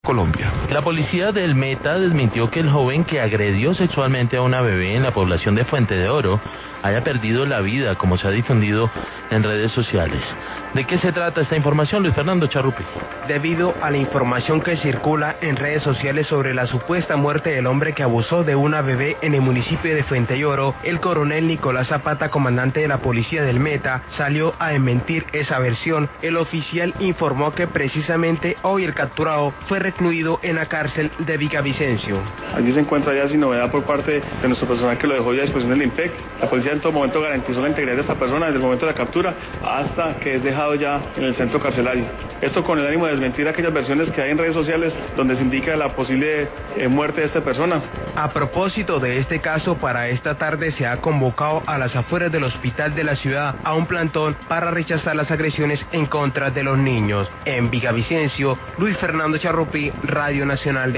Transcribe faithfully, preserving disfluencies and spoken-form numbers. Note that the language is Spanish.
Colombia. La policía del Meta desmintió que el joven que agredió sexualmente a una bebé en la población de Fuente de Oro haya perdido la vida, como se ha difundido en redes sociales. ¿De qué se trata esta información, Luis Fernando Charrupi? Debido a la información que circula en redes sociales sobre la supuesta muerte del hombre que abusó de una bebé en el municipio de Fuente de Oro, el coronel Nicolás Zapata, comandante de la policía del Meta, salió a desmentir esa versión. El oficial informó que precisamente hoy el capturado fue recluido en la cárcel de Villavicencio. Allí se encuentra ya sin novedad por parte de nuestro personal que lo dejó ya a disposición del IMPEC. La policía en todo momento garantizó la integridad de esta persona desde el momento de la captura hasta que es dejado ya en el centro carcelario. Esto con el ánimo de desmentir aquellas versiones que hay en redes sociales donde se indica la posible eh, muerte de esta persona. A propósito de este caso, para esta tarde se ha convocado a las afueras del hospital de la ciudad a un plantón para rechazar las agresiones en contra de los niños. En Villavicencio, Luis Fernando Charrupi, Radio Nacional de